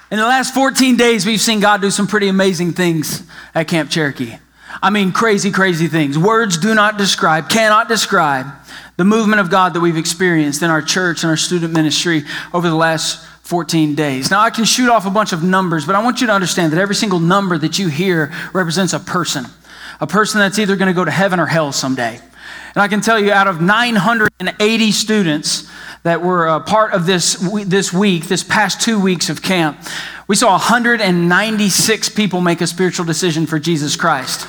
In the last 14 days, we've seen God do some pretty amazing things at Camp Cherokee. I mean, crazy, crazy things. Words do not describe, cannot describe the movement of God that we've experienced in our church and our student ministry over the last 14 days. Now, I can shoot off a bunch of numbers, but I want you to understand that every single number that you hear represents a person that's either going to go to heaven or hell someday. And I can tell you, out of 980 students that were part of this past 2 weeks of camp, we saw 196 people make a spiritual decision for Jesus Christ.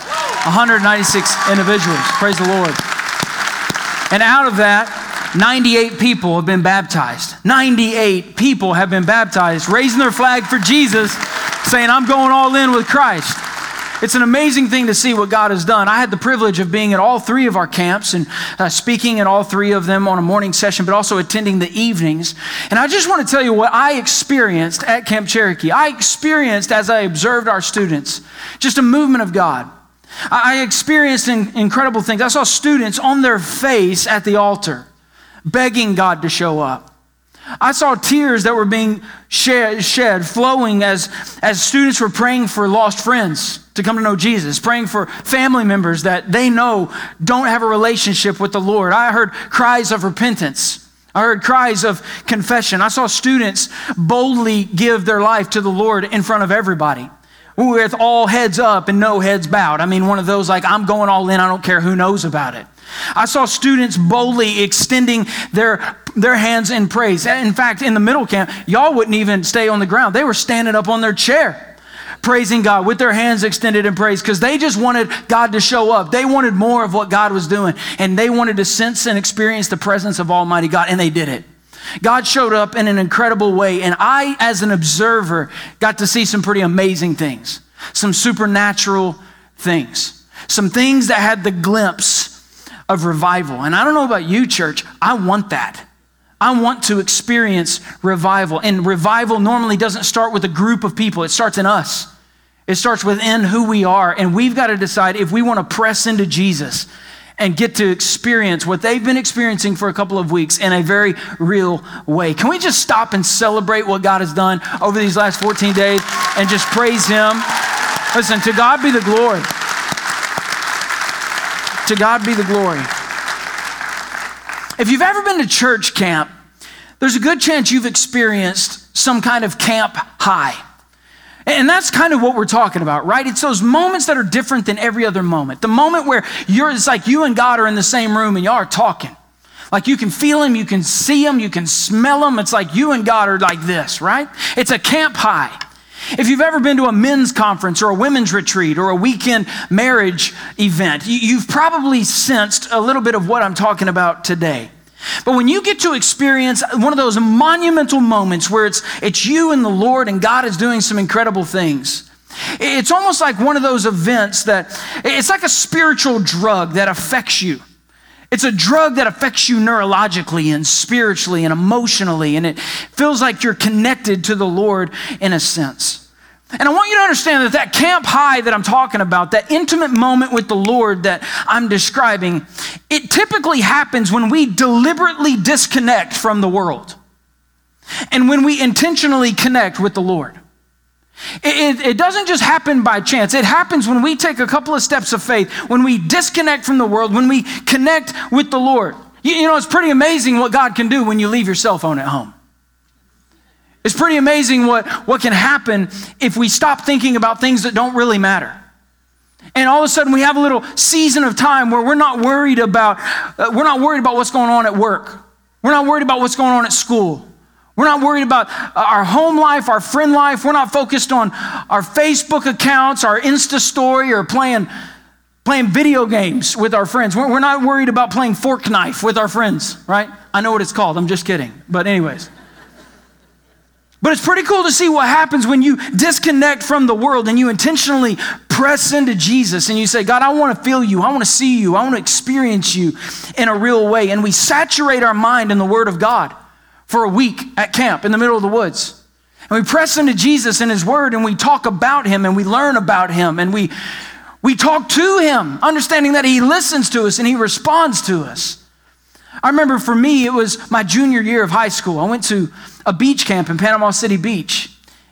196 individuals. Praise the Lord. And out of that, 98 people have been baptized. 98 people have been baptized, raising their flag for Jesus, saying, I'm going all in with Christ. It's an amazing thing to see what God has done. I had the privilege of being at all three of our camps and speaking at all three of them on a morning session, but also attending the evenings. And I just want to tell you what I experienced at Camp Cherokee. I experienced, as I observed our students, just a movement of God. I experienced incredible things. I saw students on their face at the altar, begging God to show up. I saw tears that were being shed, flowing as students were praying for lost friends to come to know Jesus, praying for family members that they know don't have a relationship with the Lord. I heard cries of repentance. I heard cries of confession. I saw students boldly give their life to the Lord in front of everybody, with all heads up and no heads bowed. I mean, one of those like, I'm going all in, I don't care who knows about it. I saw students boldly extending their hands in praise. In fact, in the middle camp, y'all wouldn't even stay on the ground. They were standing up on their chair, praising God with their hands extended in praise, because they just wanted God to show up. They wanted more of what God was doing, and they wanted to sense and experience the presence of Almighty God, and they did it. God showed up in an incredible way, and I, as an observer, got to see some pretty amazing things, some supernatural things, some things that had the glimpse of revival. And I don't know about you, church, I want that. I want to experience revival. And revival normally doesn't start with a group of people. It starts in us. It starts within who we are. And we've got to decide if we want to press into Jesus and get to experience what they've been experiencing for a couple of weeks in a very real way. Can we just stop and celebrate what God has done over these last 14 days and just praise Him? Listen, to God be the glory. To God be the glory. If you've ever been to church camp, there's a good chance you've experienced some kind of camp high. And that's kind of what we're talking about, right? It's those moments that are different than every other moment. The moment where it's like you and God are in the same room and y'all are talking. Like you can feel Him, you can see Him, you can smell Him. It's like you and God are like this, right? It's a camp high. If you've ever been to a men's conference or a women's retreat or a weekend marriage event, you've probably sensed a little bit of what I'm talking about today. But when you get to experience one of those monumental moments where it's you and the Lord and God is doing some incredible things, it's almost like one of those events it's like a spiritual drug that affects you. It's a drug that affects you neurologically and spiritually and emotionally, and it feels like you're connected to the Lord in a sense. And I want you to understand that camp high that I'm talking about, that intimate moment with the Lord that I'm describing, it typically happens when we deliberately disconnect from the world and when we intentionally connect with the Lord. It doesn't just happen by chance. It happens when we take a couple of steps of faith, when we disconnect from the world, when we connect with the Lord. You know, it's pretty amazing what God can do when you leave your cell phone at home. It's pretty amazing what can happen if we stop thinking about things that don't really matter. And all of a sudden we have a little season of time where we're not worried about what's going on at work. We're not worried about what's going on at school. We're not worried about our home life, our friend life. We're not focused on our Facebook accounts, our Insta story, or playing video games with our friends. We're not worried about playing fork knife with our friends, right? I know what it's called. I'm just kidding. But anyways. But it's pretty cool to see what happens when you disconnect from the world and you intentionally press into Jesus and you say, God, I want to feel you. I want to see you. I want to experience you in a real way. And we saturate our mind in the Word of God for a week at camp in the middle of the woods. And we press into Jesus and His Word, and we talk about Him, and we learn about Him, and we talk to Him, understanding that He listens to us and He responds to us. I remember for me, it was my junior year of high school. I went to a beach camp in Panama City Beach.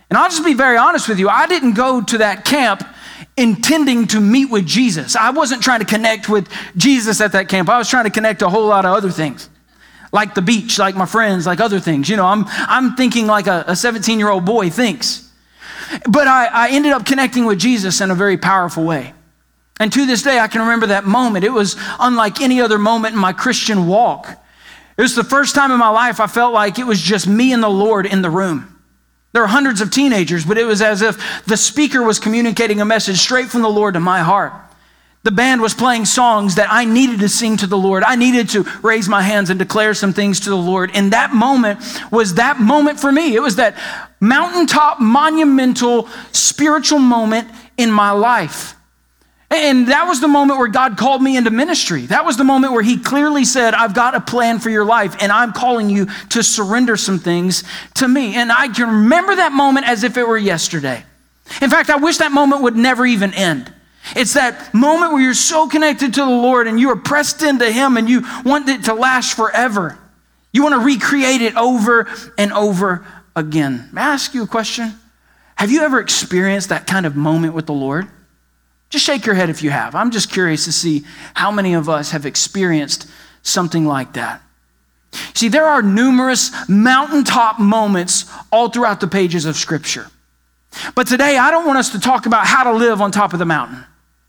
And I'll just be very honest with you. I didn't go to that camp intending to meet with Jesus. I wasn't trying to connect with Jesus at that camp. I was trying to connect to a whole lot of other things, like the beach, like my friends, like other things. You know, I'm thinking like a 17-year-old boy thinks. But I ended up connecting with Jesus in a very powerful way. And to this day, I can remember that moment. It was unlike any other moment in my Christian walk. It was the first time in my life I felt like it was just me and the Lord in the room. There were hundreds of teenagers, but it was as if the speaker was communicating a message straight from the Lord to my heart. The band was playing songs that I needed to sing to the Lord. I needed to raise my hands and declare some things to the Lord. And that moment was that moment for me. It was that mountaintop, monumental, spiritual moment in my life. And that was the moment where God called me into ministry. That was the moment where he clearly said, I've got a plan for your life, and I'm calling you to surrender some things to me. And I can remember that moment as if it were yesterday. In fact, I wish that moment would never even end. It's that moment where you're so connected to the Lord and you are pressed into him and you want it to last forever. You want to recreate it over and over again. May I ask you a question? Have you ever experienced that kind of moment with the Lord? Just shake your head if you have. I'm just curious to see how many of us have experienced something like that. See, there are numerous mountaintop moments all throughout the pages of Scripture. But today, I don't want us to talk about how to live on top of the mountain.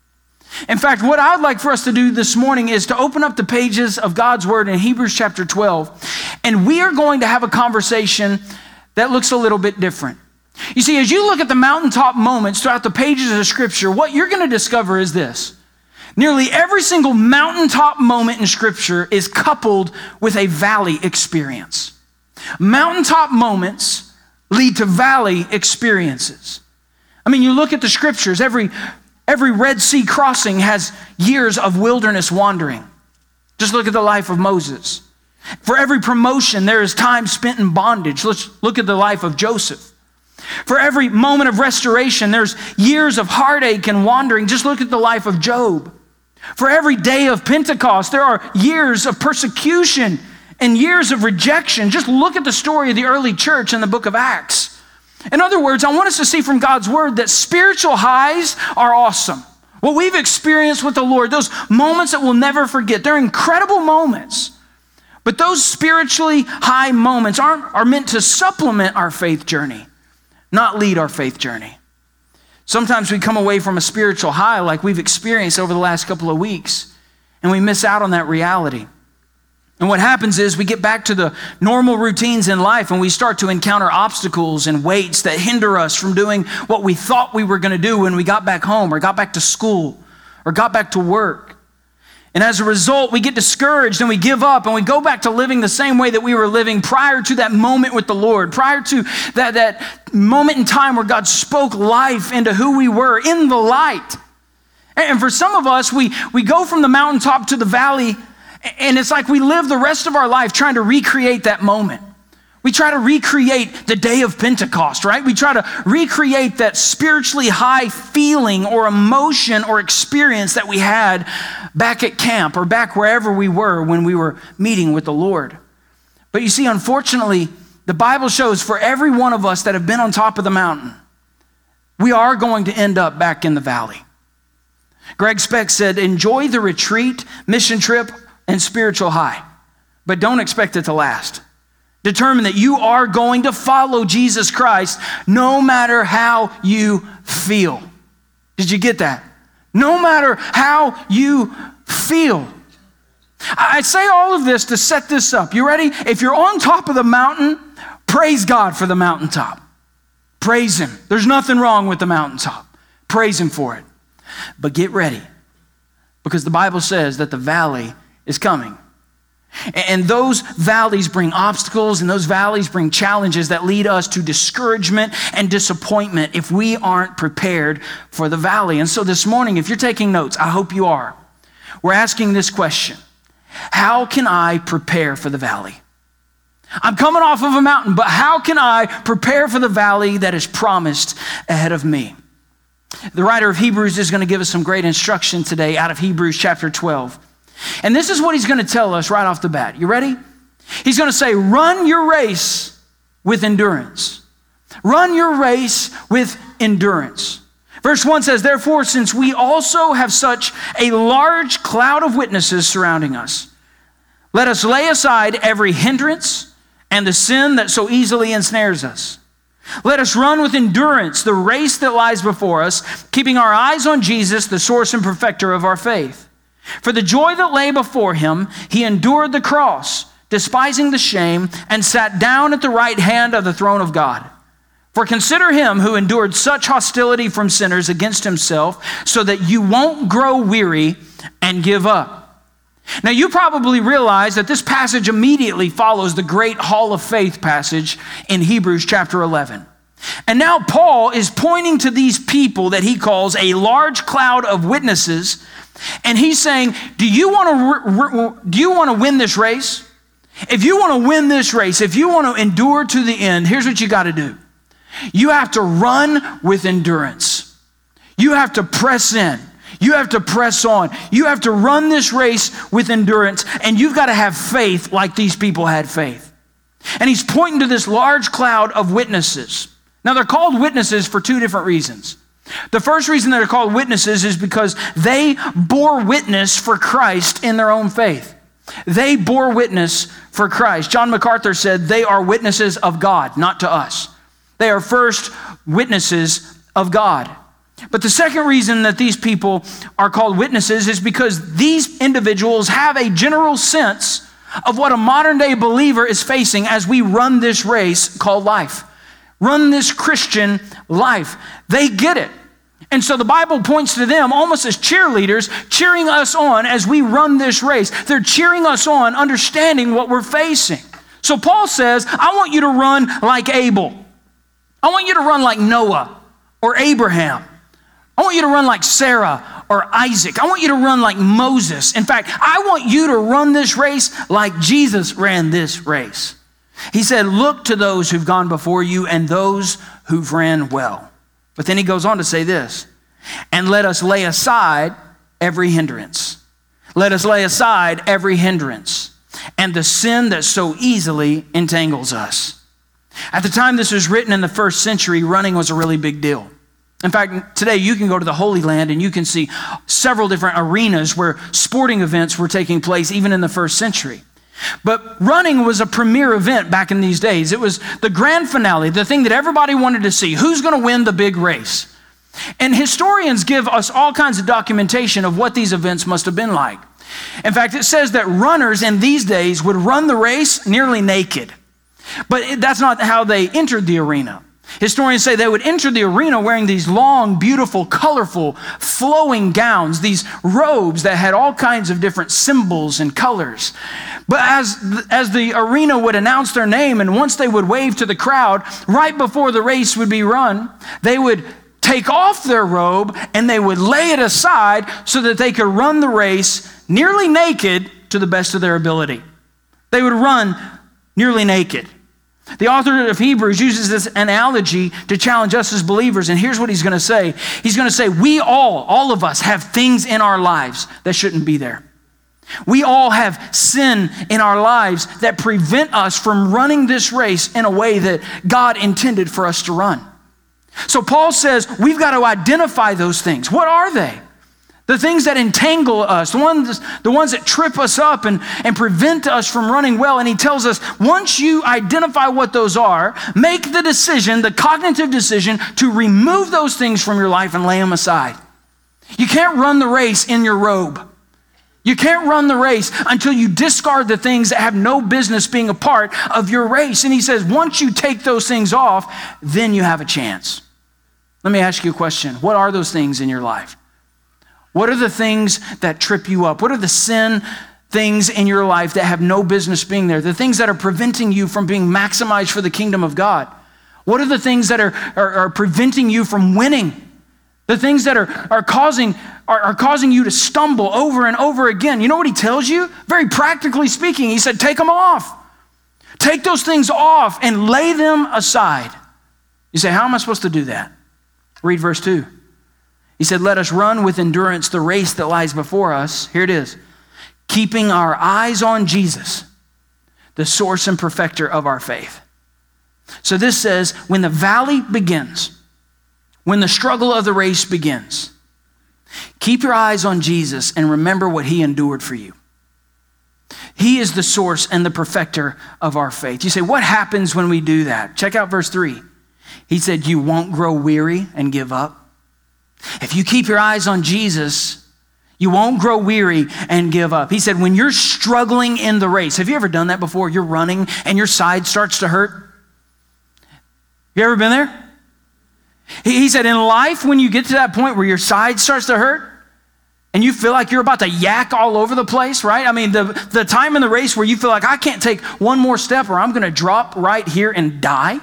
In fact, what I'd like for us to do this morning is to open up the pages of God's Word in Hebrews chapter 12, and we are going to have a conversation that looks a little bit different. You see, as you look at the mountaintop moments throughout the pages of Scripture, what you're going to discover is this. Nearly every single mountaintop moment in Scripture is coupled with a valley experience. Mountaintop moments lead to valley experiences. I mean, you look at the Scriptures, every Red Sea crossing has years of wilderness wandering. Just look at the life of Moses. For every promotion, there is time spent in bondage. Let's look at the life of Joseph. For every moment of restoration, there's years of heartache and wandering. Just look at the life of Job. For every day of Pentecost, there are years of persecution and years of rejection. Just look at the story of the early church in the book of Acts. In other words, I want us to see from God's word that spiritual highs are awesome. What we've experienced with the Lord, those moments that we'll never forget, they're incredible moments. But those spiritually high moments are meant to supplement our faith journey, not lead our faith journey. Sometimes we come away from a spiritual high like we've experienced over the last couple of weeks, and we miss out on that reality. And what happens is we get back to the normal routines in life and we start to encounter obstacles and weights that hinder us from doing what we thought we were going to do when we got back home or got back to school or got back to work. And as a result, we get discouraged and we give up and we go back to living the same way that we were living prior to that moment with the Lord, prior to that moment in time where God spoke life into who we were in the light. And for some of us, we go from the mountaintop to the valley, and it's like we live the rest of our life trying to recreate that moment. We try to recreate the day of Pentecost, right? We try to recreate that spiritually high feeling or emotion or experience that we had back at camp or back wherever we were when we were meeting with the Lord. But you see, unfortunately, the Bible shows for every one of us that have been on top of the mountain, we are going to end up back in the valley. Greg Speck said, enjoy the retreat, mission trip, and spiritual high, but don't expect it to last. Determine that you are going to follow Jesus Christ no matter how you feel. Did you get that? No matter how you feel. I say all of this to set this up. You ready? If you're on top of the mountain, praise God for the mountaintop. Praise Him. There's nothing wrong with the mountaintop. Praise Him for it. But get ready, because the Bible says that the valley is coming. And those valleys bring obstacles, and those valleys bring challenges that lead us to discouragement and disappointment if we aren't prepared for the valley. And so this morning, if you're taking notes, I hope you are, we're asking this question: how can I prepare for the valley? I'm coming off of a mountain, but how can I prepare for the valley that is promised ahead of me? The writer of Hebrews is going to give us some great instruction today out of Hebrews chapter 12. And this is what he's going to tell us right off the bat. You ready? He's going to say, run your race with endurance. Run your race with endurance. Verse 1 says, therefore, since we also have such a large cloud of witnesses surrounding us, let us lay aside every hindrance and the sin that so easily ensnares us. Let us run with endurance the race that lies before us, keeping our eyes on Jesus, the source and perfecter of our faith. For the joy that lay before him, he endured the cross, despising the shame, and sat down at the right hand of the throne of God. For consider him who endured such hostility from sinners against himself, so that you won't grow weary and give up. Now, you probably realize that this passage immediately follows the great Hall of Faith passage in Hebrews chapter 11. And now Paul is pointing to these people that he calls a large cloud of witnesses, and he's saying, do you want to win this race? If you want to win this race, if you want to endure to the end, here's what you got to do. You have to run with endurance. You have to press in. You have to press on. You have to run this race with endurance, and you've got to have faith like these people had faith. And he's pointing to this large cloud of witnesses. Now, they're called witnesses for two different reasons. The first reason they're called witnesses is because they bore witness for Christ in their own faith. They bore witness for Christ. John MacArthur said they are witnesses of God, not to us. They are first witnesses of God. But the second reason that these people are called witnesses is because these individuals have a general sense of what a modern day believer is facing as we run this race called life. Run this Christian life. They get it. And so the Bible points to them almost as cheerleaders, cheering us on as we run this race. They're cheering us on, understanding what we're facing. So Paul says, I want you to run like Abel. I want you to run like Noah or Abraham. I want you to run like Sarah or Isaac. I want you to run like Moses. In fact, I want you to run this race like Jesus ran this race. He said, look to those who've gone before you and those who've ran well. But then he goes on to say this, and let us lay aside every hindrance. Let us lay aside every hindrance and the sin that so easily entangles us. At the time this was written in the first century, running was a really big deal. In fact, today you can go to the Holy Land and you can see several different arenas where sporting events were taking place even in the first century. But running was a premier event back in these days. It was the grand finale, the thing that everybody wanted to see. Who's going to win the big race? And historians give us all kinds of documentation of what these events must have been like. In fact, it says that runners in these days would run the race nearly naked. But that's not how they entered the arena. Historians say they would enter the arena wearing these long, beautiful, colorful, flowing gowns, these robes that had all kinds of different symbols and colors. But as the arena would announce their name, and once they would wave to the crowd, right before the race would be run, they would take off their robe and they would lay it aside so that they could run the race nearly naked to the best of their ability. They would run nearly naked. The author of Hebrews uses this analogy to challenge us as believers, and here's what he's going to say. He's going to say, we all of us have things in our lives that shouldn't be there. We all have sin in our lives that prevent us from running this race in a way that God intended for us to run. So Paul says we've got to identify those things. What are they? The things that entangle us, the ones that trip us up and prevent us from running well. And he tells us, once you identify what those are, make the decision, the cognitive decision, to remove those things from your life and lay them aside. You can't run the race in your robe. You can't run the race until you discard the things that have no business being a part of your race. And he says, once you take those things off, then you have a chance. Let me ask you a question. What are those things in your life? What are the things that trip you up? What are the sin things in your life that have no business being there? The things that are preventing you from being maximized for the kingdom of God? What are the things that are preventing you from winning? The things that are causing you to stumble over and over again. You know what he tells you? Very practically speaking, he said, take them off. Take those things off and lay them aside. You say, how am I supposed to do that? Read verse 2. He said, let us run with endurance the race that lies before us. Here it is. Keeping our eyes on Jesus, the source and perfecter of our faith. So this says, when the valley begins, when the struggle of the race begins, keep your eyes on Jesus and remember what he endured for you. He is the source and the perfecter of our faith. You say, what happens when we do that? Check out verse 3. He said, you won't grow weary and give up. If you keep your eyes on Jesus, you won't grow weary and give up. He said, when you're struggling in the race, have you ever done that before? You're running and your side starts to hurt. You ever been there? He said, in life, when you get to that point where your side starts to hurt and you feel like you're about to yak all over the place, right? I mean, the time in the race where you feel like I can't take one more step or I'm going to drop right here and die.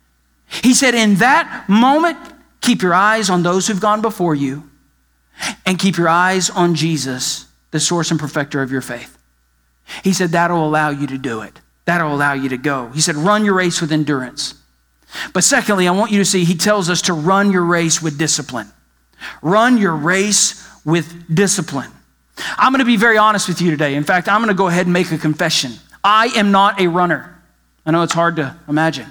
He said, in that moment, keep your eyes on those who've gone before you and keep your eyes on Jesus, the source and perfecter of your faith. He said, that'll allow you to do it. That'll allow you to go. He said, run your race with endurance. But secondly, I want you to see, he tells us to run your race with discipline. Run your race with discipline. I'm going to be very honest with you today. In fact, I'm going to go ahead and make a confession. I am not a runner. I know it's hard to imagine.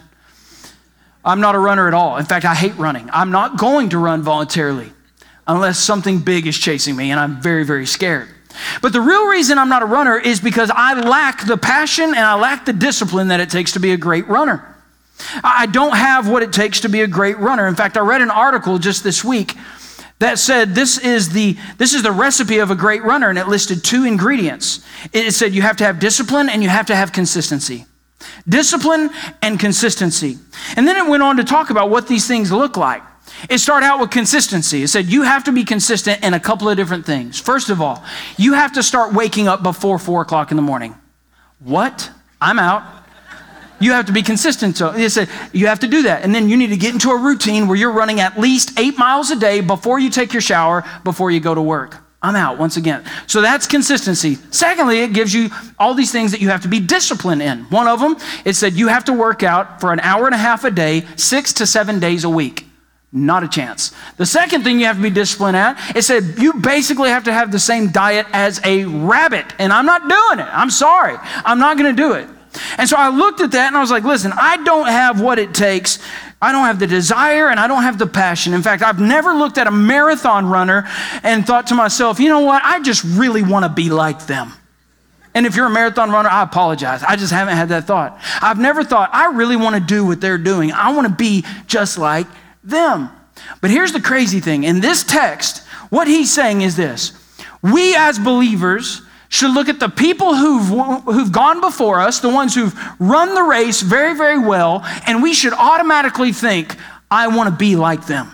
I'm not a runner at all. In fact, I hate running. I'm not going to run voluntarily unless something big is chasing me and I'm very, very scared. But the real reason I'm not a runner is because I lack the passion and I lack the discipline that it takes to be a great runner. I don't have what it takes to be a great runner. In fact, I read an article just this week that said this is the recipe of a great runner, and it listed 2 ingredients. It said you have to have discipline and you have to have consistency. Discipline and consistency. And then it went on to talk about what these things look like. It started out with consistency. It said you have to be consistent in a couple of different things. First of all, you have to start waking up before 4 o'clock in the morning. What? I'm out. You have to be consistent. So they said you have to do that. And then you need to get into a routine where you're running at least 8 miles a day before you take your shower, before you go to work. I'm out once again. So that's consistency. Secondly, it gives you all these things that you have to be disciplined in. One of them, it said you have to work out for an hour and a half a day, 6 to 7 days a week. Not a chance. The second thing you have to be disciplined at, it said you basically have to have the same diet as a rabbit. And I'm not doing it. I'm sorry. I'm not going to do it. And so I looked at that and I was like, listen, I don't have what it takes. I don't have the desire and I don't have the passion. In fact, I've never looked at a marathon runner and thought to myself, you know what? I just really want to be like them. And if you're a marathon runner, I apologize. I just haven't had that thought. I've never thought, I really want to do what they're doing. I want to be just like them. But here's the crazy thing. In this text, what he's saying is this. We as believers should look at the people who've gone before us, the ones who've run the race very, very well, and we should automatically think, I want to be like them.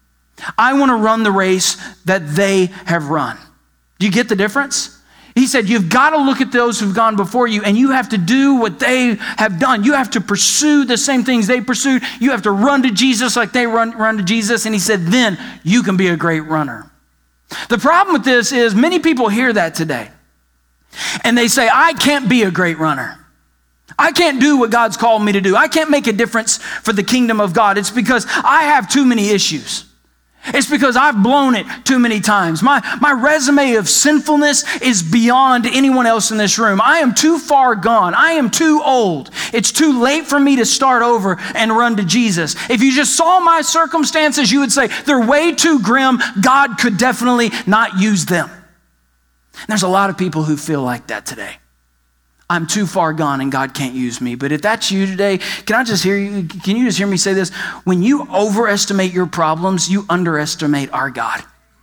I want to run the race that they have run. Do you get the difference? He said, you've got to look at those who've gone before you, and you have to do what they have done. You have to pursue the same things they pursued. You have to run to Jesus like they run to Jesus. And he said, then you can be a great runner. The problem with this is many people hear that today. And they say, I can't be a great runner. I can't do what God's called me to do. I can't make a difference for the kingdom of God. It's because I have too many issues. It's because I've blown it too many times. My resume of sinfulness is beyond anyone else in this room. I am too far gone. I am too old. It's too late for me to start over and run to Jesus. If you just saw my circumstances, you would say, they're way too grim. God could definitely not use them. There's a lot of people who feel like that today. I'm too far gone and God can't use me. But if that's you today, can you just hear me say this? When you overestimate your problems, you underestimate our God.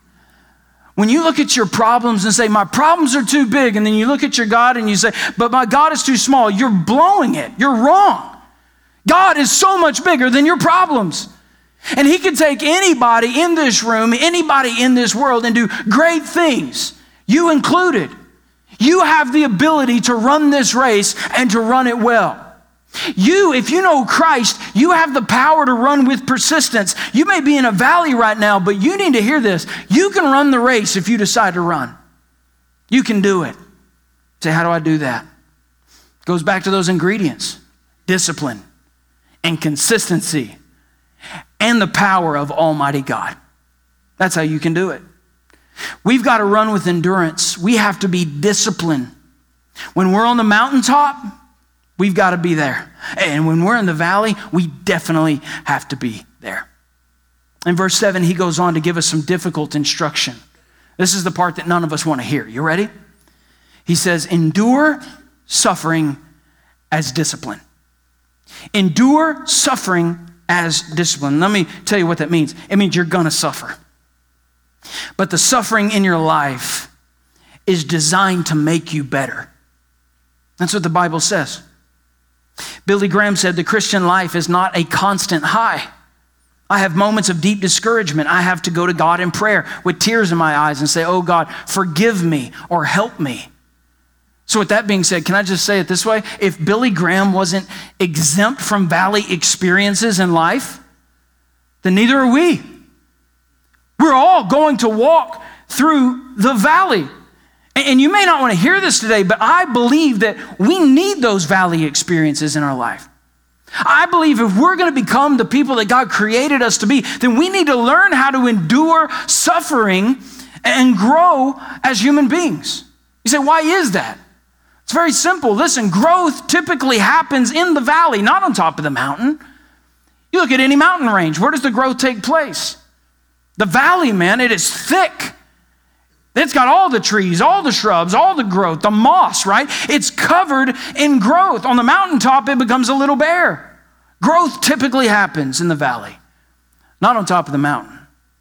When you look at your problems and say, my problems are too big, and then you look at your God and you say, but my God is too small, you're blowing it. You're wrong. God is so much bigger than your problems. And he can take anybody in this room, anybody in this world, and do great things. You included. You have the ability to run this race and to run it well. If you know Christ, you have the power to run with persistence. You may be in a valley right now, but you need to hear this. You can run the race if you decide to run. You can do it. Say, how do I do that? It goes back to those ingredients: discipline and consistency and the power of Almighty God. That's how you can do it. We've got to run with endurance. We have to be disciplined. When we're on the mountaintop, We've got to be there. And when we're in the valley, we definitely have to be there. In verse 7, he goes on to give us some difficult instruction. This is the part that none of us want to hear. You ready? He says, endure suffering as discipline. Endure suffering as discipline. Let me tell you what that means. It means you're going to suffer. But the suffering in your life is designed to make you better. That's what the Bible says. Billy Graham said, the Christian life is not a constant high. I have moments of deep discouragement. I have to go to God in prayer with tears in my eyes and say, oh God, forgive me or help me. So with that being said, can I just say it this way? If Billy Graham wasn't exempt from valley experiences in life, then neither are we. We're all going to walk through the valley. And you may not want to hear this today, but I believe that we need those valley experiences in our life. I believe if we're going to become the people that God created us to be, then we need to learn how to endure suffering and grow as human beings. You say, why is that? It's very simple. Listen, growth typically happens in the valley, not on top of the mountain. You look at any mountain range, where does the growth take place? The valley, man, it is thick. It's got all the trees, all the shrubs, all the growth, the moss, right? It's covered in growth. On the mountaintop, it becomes a little bare. Growth typically happens in the valley, not on top of the mountain.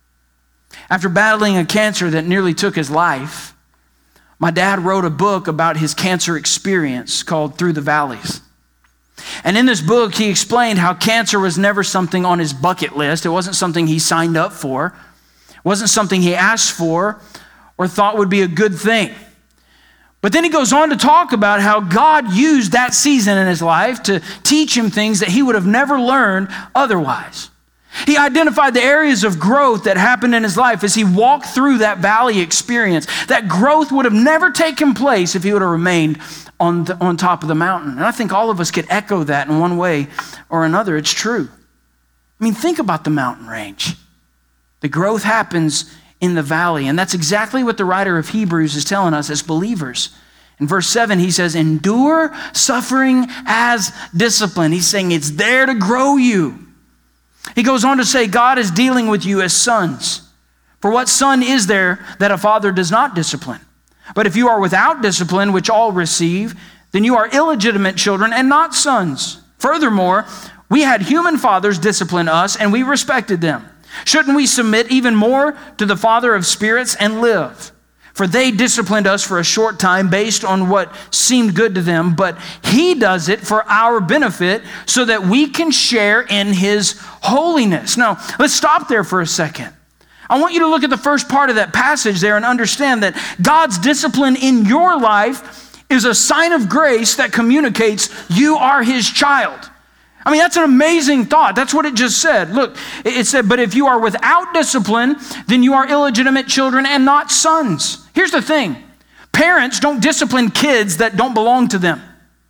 After battling a cancer that nearly took his life, my dad wrote a book about his cancer experience called Through the Valleys. And in this book, he explained how cancer was never something on his bucket list. It wasn't something he signed up for. It wasn't something he asked for or thought would be a good thing. But then he goes on to talk about how God used that season in his life to teach him things that he would have never learned otherwise. He identified the areas of growth that happened in his life as he walked through that valley experience. That growth would have never taken place if he would have remained on top of the mountain. And I think all of us could echo that in one way or another. It's true. I mean, think about the mountain range. The growth happens in the valley. And that's exactly what the writer of Hebrews is telling us as believers. In verse 7, he says, endure suffering as discipline. He's saying it's there to grow you. He goes on to say, God is dealing with you as sons. For what son is there that a father does not discipline? But if you are without discipline, which all receive, then you are illegitimate children and not sons. Furthermore, we had human fathers discipline us, and we respected them. Shouldn't we submit even more to the Father of spirits and live? For they disciplined us for a short time based on what seemed good to them, but he does it for our benefit so that we can share in his holiness. Now, let's stop there for a second. I want you to look at the first part of that passage there and understand that God's discipline in your life is a sign of grace that communicates you are his child. I mean, that's an amazing thought. That's what it just said. Look, it said, but if you are without discipline, then you are illegitimate children and not sons. Here's the thing. Parents don't discipline kids that don't belong to them.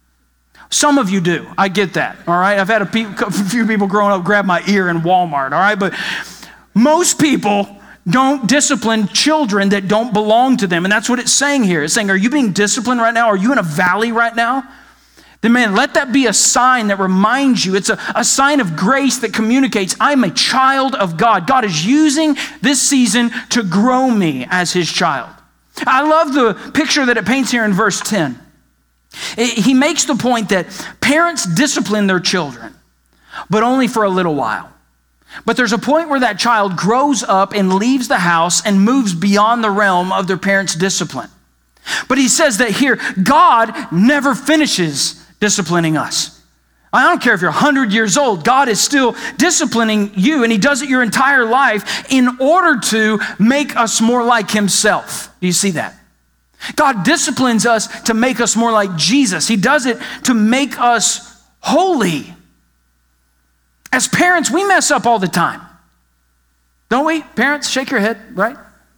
Some of you do. I get that, all right? I've had a few people growing up grab my ear in Walmart, all right? But most people don't discipline children that don't belong to them. And that's what it's saying here. It's saying, are you being disciplined right now? Are you in a valley right now? Then man, let that be a sign that reminds you. It's a sign of grace that communicates, I'm a child of God. God is using this season to grow me as his child. I love the picture that it paints here in verse 10. He makes the point that parents discipline their children, but only for a little while. But there's a point where that child grows up and leaves the house and moves beyond the realm of their parents' discipline. But he says that here, God never finishes disciplining us. I don't care if you're 100 years old, God is still disciplining you, and he does it your entire life in order to make us more like himself. Do you see that? God disciplines us to make us more like Jesus. He does it to make us holy. As parents, we mess up all the time. Don't we? Parents, shake your head, right?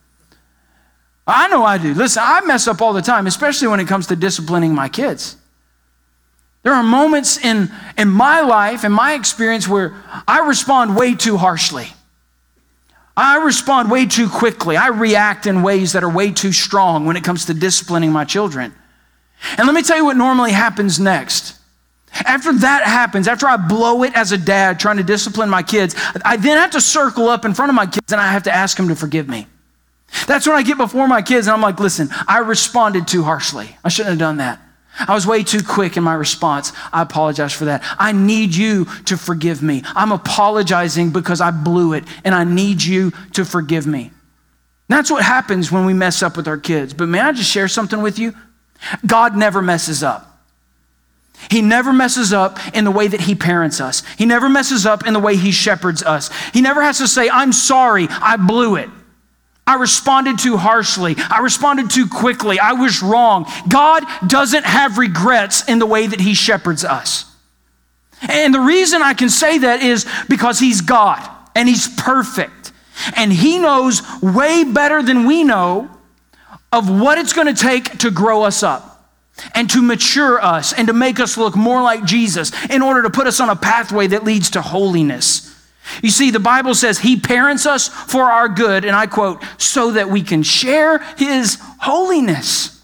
I know I do. Listen, I mess up all the time, especially when it comes to disciplining my kids. There are moments in my life, in my experience, where I respond way too harshly. I respond way too quickly. I react in ways that are way too strong when it comes to disciplining my children. And let me tell you what normally happens next. After that happens, after I blow it as a dad trying to discipline my kids, I then have to circle up in front of my kids and I have to ask them to forgive me. That's when I get before my kids and I'm like, listen, I responded too harshly. I shouldn't have done that. I was way too quick in my response. I apologize for that. I need you to forgive me. I'm apologizing because I blew it and I need you to forgive me. That's what happens when we mess up with our kids. But may I just share something with you? God never messes up. He never messes up in the way that he parents us. He never messes up in the way he shepherds us. He never has to say, I'm sorry, I blew it. I responded too harshly. I responded too quickly. I was wrong. God doesn't have regrets in the way that he shepherds us. And the reason I can say that is because he's God and he's perfect. And he knows way better than we know of what it's going to take to grow us up and to mature us and to make us look more like Jesus in order to put us on a pathway that leads to holiness. You see, the Bible says he parents us for our good, and I quote, so that we can share his holiness.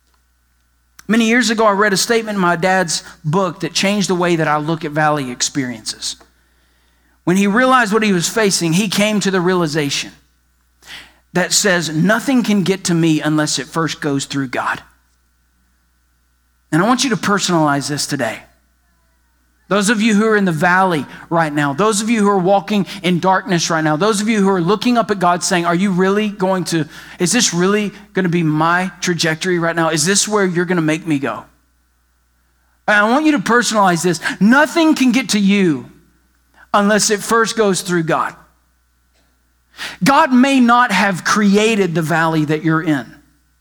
Many years ago, I read a statement in my dad's book that changed the way that I look at valley experiences. When he realized what he was facing, he came to the realization that says, nothing can get to me unless it first goes through God. And I want you to personalize this today. Those of you who are in the valley right now, those of you who are walking in darkness right now, those of you who are looking up at God saying, is this really going to be my trajectory right now? Is this where you're going to make me go? I want you to personalize this. Nothing can get to you unless it first goes through God. God may not have created the valley that you're in,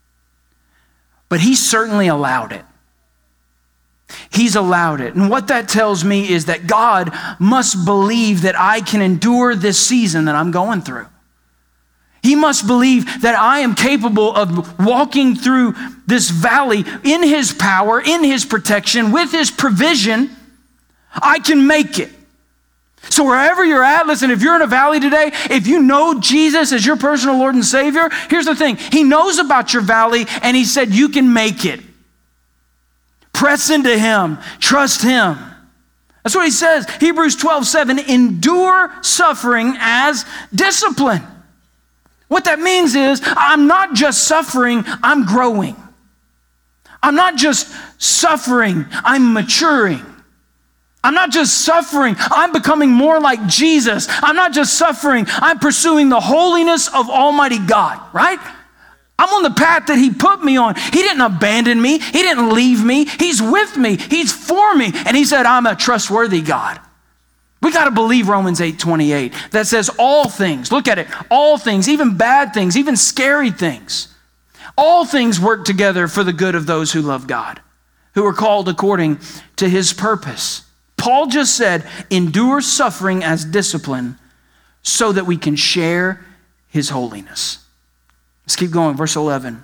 but he certainly allowed it. He's allowed it. And what that tells me is that God must believe that I can endure this season that I'm going through. He must believe that I am capable of walking through this valley in his power, in his protection, with his provision. I can make it. So wherever you're at, listen, if you're in a valley today, if you know Jesus as your personal Lord and Savior, here's the thing. He knows about your valley and he said you can make it. Press into him. Trust him. That's what he says. Hebrews 12:7, endure suffering as discipline. What that means is I'm not just suffering, I'm growing. I'm not just suffering, I'm maturing. I'm not just suffering, I'm becoming more like Jesus. I'm not just suffering, I'm pursuing the holiness of Almighty God, right? I'm on the path that he put me on. He didn't abandon me. He didn't leave me. He's with me. He's for me. And he said, I'm a trustworthy God. We got to believe Romans 8:28 that says all things, look at it, all things, even bad things, even scary things, all things work together for the good of those who love God, who are called according to his purpose. Paul just said, endure suffering as discipline so that we can share his holiness. Let's keep going, verse 11.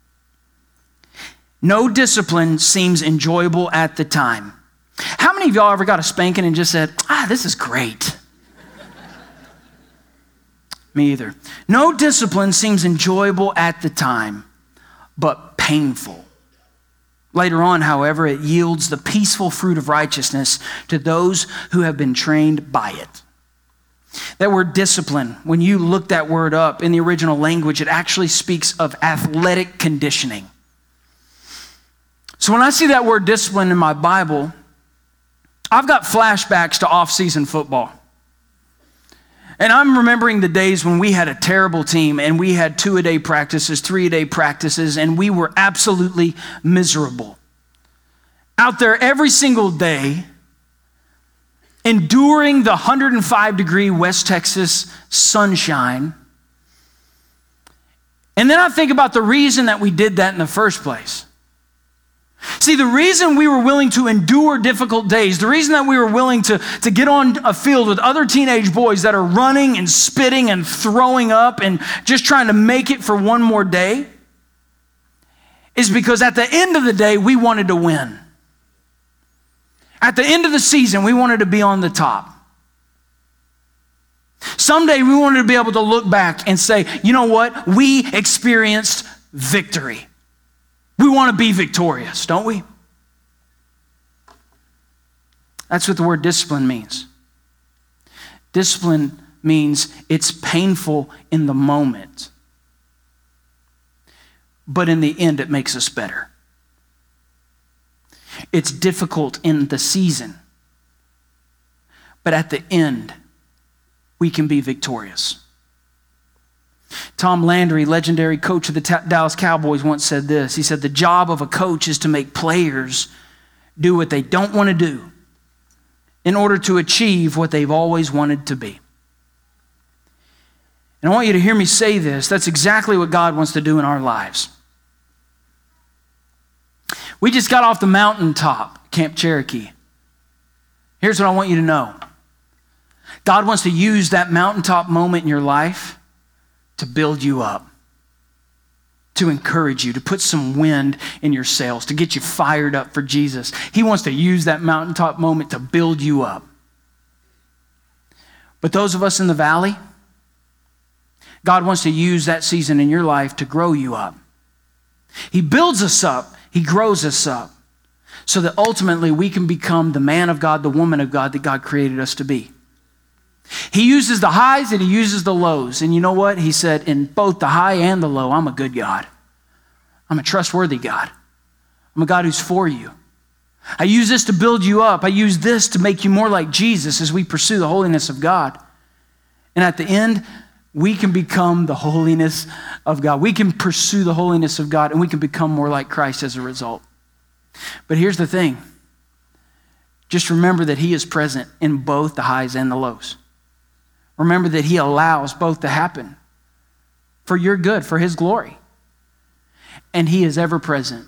No discipline seems enjoyable at the time. How many of y'all ever got a spanking and just said, this is great? Me either. No discipline seems enjoyable at the time, but painful. Later on, however, it yields the peaceful fruit of righteousness to those who have been trained by it. That word discipline, when you look that word up in the original language, it actually speaks of athletic conditioning. So when I see that word discipline in my Bible, I've got flashbacks to off-season football. And I'm remembering the days when we had a terrible team and we had 2-a-day practices, 3-a-day practices, and we were absolutely miserable. Out there every single day, enduring the 105-degree West Texas sunshine. And then I think about the reason that we did that in the first place. See, the reason we were willing to endure difficult days, the reason that we were willing to get on a field with other teenage boys that are running and spitting and throwing up and just trying to make it for one more day, is because at the end of the day, we wanted to win. At the end of the season, we wanted to be on the top. Someday we wanted to be able to look back and say, you know what? We experienced victory. We want to be victorious, don't we? That's what the word discipline means. Discipline means it's painful in the moment, but in the end, it makes us better. It's difficult in the season, but at the end, we can be victorious. Tom Landry, legendary coach of the Dallas Cowboys, once said this. He said, the job of a coach is to make players do what they don't want to do in order to achieve what they've always wanted to be. And I want you to hear me say this. That's exactly what God wants to do in our lives. We just got off the mountaintop, Camp Cherokee. Here's what I want you to know. God wants to use that mountaintop moment in your life to build you up, to encourage you, to put some wind in your sails, to get you fired up for Jesus. He wants to use that mountaintop moment to build you up. But those of us in the valley, God wants to use that season in your life to grow you up. He builds us up. He grows us up so that ultimately we can become the man of God, the woman of God that God created us to be. He uses the highs and he uses the lows. And you know what? He said, in both the high and the low, I'm a good God. I'm a trustworthy God. I'm a God who's for you. I use this to build you up. I use this to make you more like Jesus as we pursue the holiness of God. And at the end, we can become the holiness of God. We can pursue the holiness of God and we can become more like Christ as a result. But here's the thing. Just remember that he is present in both the highs and the lows. Remember that he allows both to happen for your good, for his glory. And he is ever present.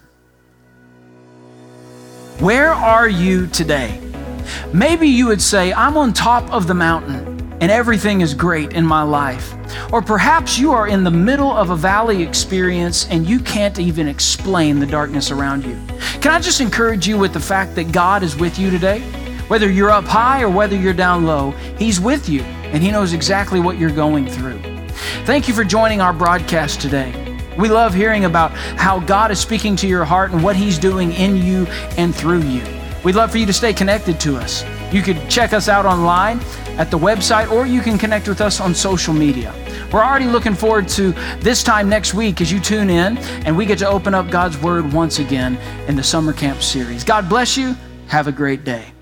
Where are you today? Maybe you would say, I'm on top of the mountain and everything is great in my life. Or perhaps you are in the middle of a valley experience and you can't even explain the darkness around you. Can I just encourage you with the fact that God is with you today? Whether you're up high or whether you're down low, he's with you and he knows exactly what you're going through. Thank you for joining our broadcast today. We love hearing about how God is speaking to your heart and what he's doing in you and through you. We'd love for you to stay connected to us. You could check us out online at the website, or you can connect with us on social media. We're already looking forward to this time next week as you tune in and we get to open up God's Word once again in the Summer Camp series. God bless you. Have a great day.